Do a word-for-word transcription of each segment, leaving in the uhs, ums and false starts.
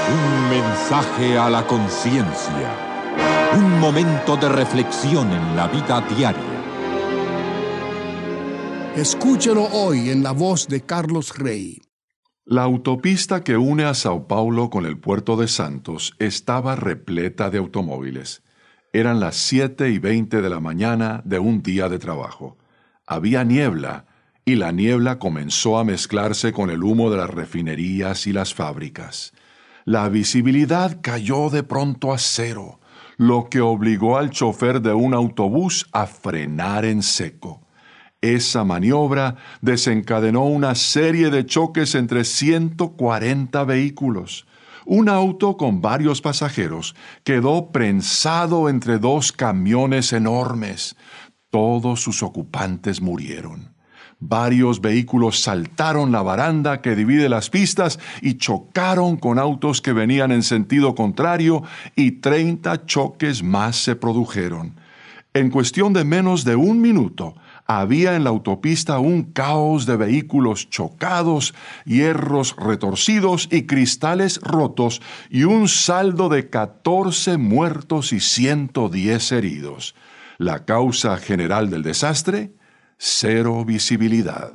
Un mensaje a la conciencia. Un momento de reflexión en la vida diaria. Escúchelo hoy en la voz de Carlos Rey. La autopista que une a Sao Paulo con el puerto de Santos estaba repleta de automóviles. Eran las siete y veinte de la mañana de un día de trabajo. Había niebla, y la niebla comenzó a mezclarse con el humo de las refinerías y las fábricas. La visibilidad cayó de pronto a cero, lo que obligó al chofer de un autobús a frenar en seco. Esa maniobra desencadenó una serie de choques entre ciento cuarenta vehículos. Un auto con varios pasajeros quedó prensado entre dos camiones enormes. Todos sus ocupantes murieron. Varios vehículos saltaron la baranda que divide las pistas y chocaron con autos que venían en sentido contrario, y treinta choques más se produjeron. En cuestión de menos de un minuto, había en la autopista un caos de vehículos chocados, hierros retorcidos y cristales rotos, y un saldo de catorce muertos y ciento diez heridos. La causa general del desastre: cero visibilidad.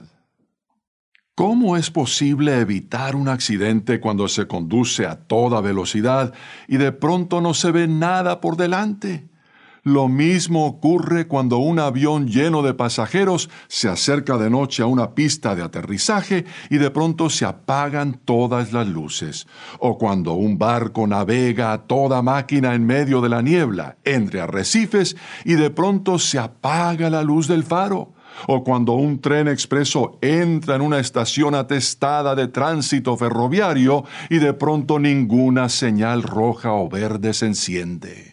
¿Cómo es posible evitar un accidente cuando se conduce a toda velocidad y de pronto no se ve nada por delante? Lo mismo ocurre cuando un avión lleno de pasajeros se acerca de noche a una pista de aterrizaje y de pronto se apagan todas las luces, o cuando un barco navega a toda máquina en medio de la niebla entre arrecifes y de pronto se apaga la luz del faro, o cuando un tren expreso entra en una estación atestada de tránsito ferroviario y de pronto ninguna señal roja o verde se enciende.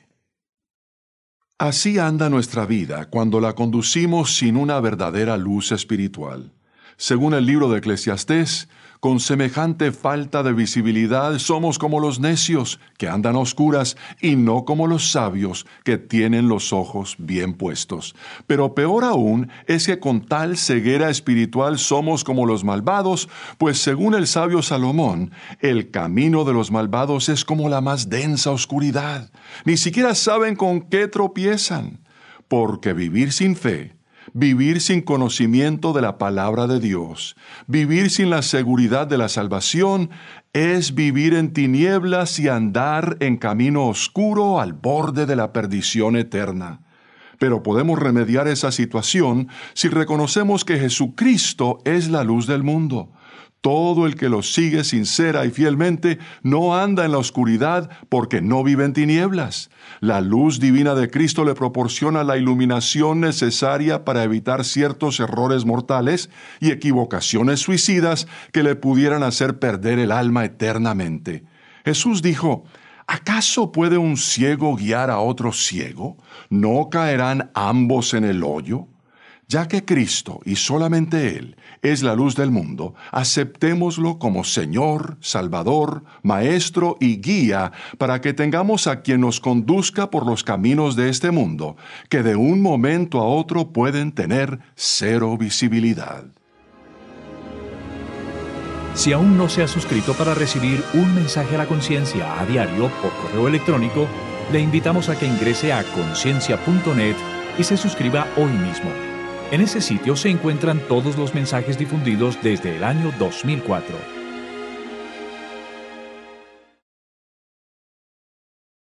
Así anda nuestra vida cuando la conducimos sin una verdadera luz espiritual. Según el libro de Eclesiastés, con semejante falta de visibilidad somos como los necios, que andan a oscuras, y no como los sabios, que tienen los ojos bien puestos. Pero peor aún es que con tal ceguera espiritual somos como los malvados, pues según el sabio Salomón, el camino de los malvados es como la más densa oscuridad. Ni siquiera saben con qué tropiezan, porque vivir sin fe, vivir sin conocimiento de la palabra de Dios, vivir sin la seguridad de la salvación, es vivir en tinieblas y andar en camino oscuro al borde de la perdición eterna. Pero podemos remediar esa situación si reconocemos que Jesucristo es la luz del mundo. Todo el que lo sigue sincera y fielmente no anda en la oscuridad porque no vive en tinieblas. La luz divina de Cristo le proporciona la iluminación necesaria para evitar ciertos errores mortales y equivocaciones suicidas que le pudieran hacer perder el alma eternamente. Jesús dijo: ¿acaso puede un ciego guiar a otro ciego? ¿No caerán ambos en el hoyo? Ya que Cristo, y solamente Él, es la luz del mundo, aceptémoslo como Señor, Salvador, Maestro y Guía, para que tengamos a quien nos conduzca por los caminos de este mundo, que de un momento a otro pueden tener cero visibilidad. Si aún no se ha suscrito para recibir un mensaje a la conciencia a diario por correo electrónico, le invitamos a que ingrese a conciencia punto net y se suscriba hoy mismo. En ese sitio se encuentran todos los mensajes difundidos desde el año dos mil cuatro.